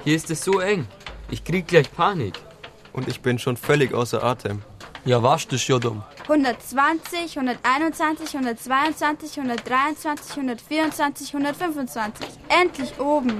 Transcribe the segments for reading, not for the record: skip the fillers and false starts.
Hier ist es so eng. Ich krieg gleich Panik. Und ich bin schon völlig außer Atem. Ja, was, das ist ja dumm. 120, 121, 122, 123, 124, 125. Endlich oben.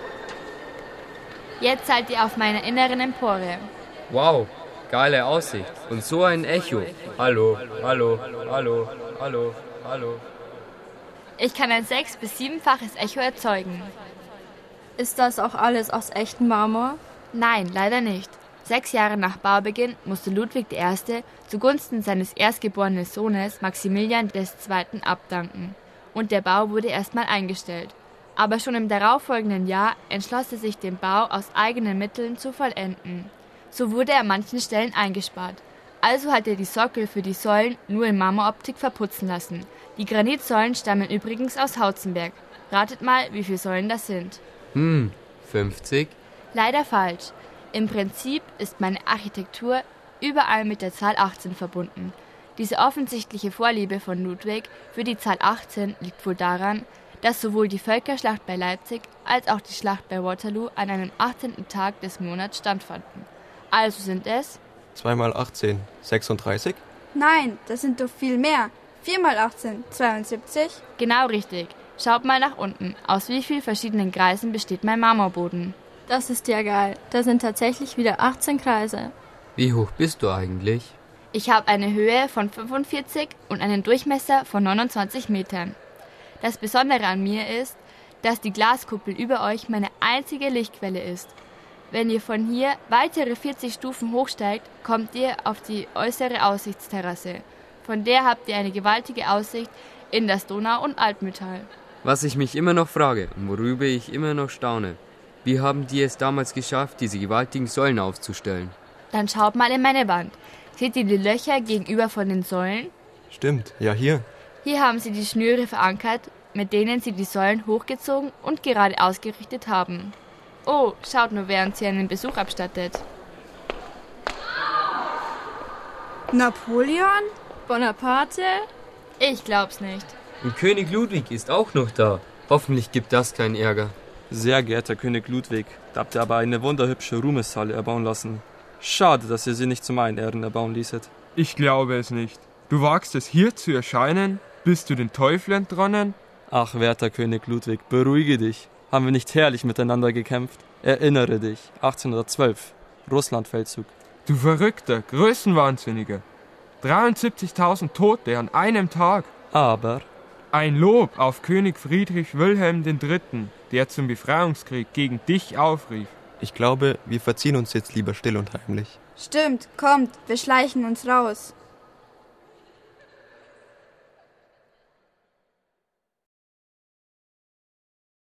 Jetzt seid ihr auf meiner inneren Empore. Wow, geile Aussicht. Und so ein Echo. Hallo, hallo, hallo, hallo, hallo. Ich kann ein 6- bis 7-faches Echo erzeugen. Ist das auch alles aus echtem Marmor? Nein, leider nicht. 6 Jahre nach Baubeginn musste Ludwig I. zugunsten seines erstgeborenen Sohnes Maximilian II. Abdanken. Und der Bau wurde erstmal eingestellt. Aber schon im darauffolgenden Jahr entschloss er sich, den Bau aus eigenen Mitteln zu vollenden. So wurde er an manchen Stellen eingespart. Also hat er die Sockel für die Säulen nur in Marmoroptik verputzen lassen. Die Granitsäulen stammen übrigens aus Hauzenberg. Ratet mal, wie viele Säulen das sind. 50? Leider falsch. Im Prinzip ist meine Architektur überall mit der Zahl 18 verbunden. Diese offensichtliche Vorliebe von Ludwig für die Zahl 18 liegt wohl daran, dass sowohl die Völkerschlacht bei Leipzig als auch die Schlacht bei Waterloo an einem 18. Tag des Monats stattfanden. Also sind es 2 mal 18, 36? Nein, das sind doch viel mehr. 4 mal 18, 72. Genau richtig. Schaut mal nach unten. Aus wie vielen verschiedenen Kreisen besteht mein Marmorboden? Das ist ja geil. Da sind tatsächlich wieder 18 Kreise. Wie hoch bist du eigentlich? Ich habe eine Höhe von 45 und einen Durchmesser von 29 Metern. Das Besondere an mir ist, dass die Glaskuppel über euch meine einzige Lichtquelle ist. Wenn ihr von hier weitere 40 Stufen hochsteigt, kommt ihr auf die äußere Aussichtsterrasse. Von der habt ihr eine gewaltige Aussicht in das Donau- und Altmühltal. Was ich mich immer noch frage und worüber ich immer noch staune. Wie haben die es damals geschafft, diese gewaltigen Säulen aufzustellen? Dann schaut mal in meine Wand. Seht ihr die Löcher gegenüber von den Säulen? Stimmt, ja hier. Hier haben sie die Schnüre verankert, mit denen sie die Säulen hochgezogen und gerade ausgerichtet haben. Oh, schaut nur, wer uns hier einen Besuch abstattet. Napoleon? Bonaparte? Ich glaub's nicht. Und König Ludwig ist auch noch da. Hoffentlich gibt das keinen Ärger. Sehr geehrter König Ludwig, da habt ihr aber eine wunderhübsche Ruhmeshalle erbauen lassen. Schade, dass ihr sie nicht zu meinen Ehren erbauen ließet. Ich glaube es nicht. Du wagst es hier zu erscheinen? Bist du den Teufel entronnen? Ach, werter König Ludwig, beruhige dich. Haben wir nicht herrlich miteinander gekämpft? Erinnere dich, 1812, Russlandfeldzug. Du verrückter, Größenwahnsinniger. 73.000 Tote an einem Tag. Aber Ein Lob auf König Friedrich Wilhelm III., der zum Befreiungskrieg gegen dich aufrief. Ich glaube, wir verziehen uns jetzt lieber still und heimlich. Stimmt, kommt, wir schleichen uns raus.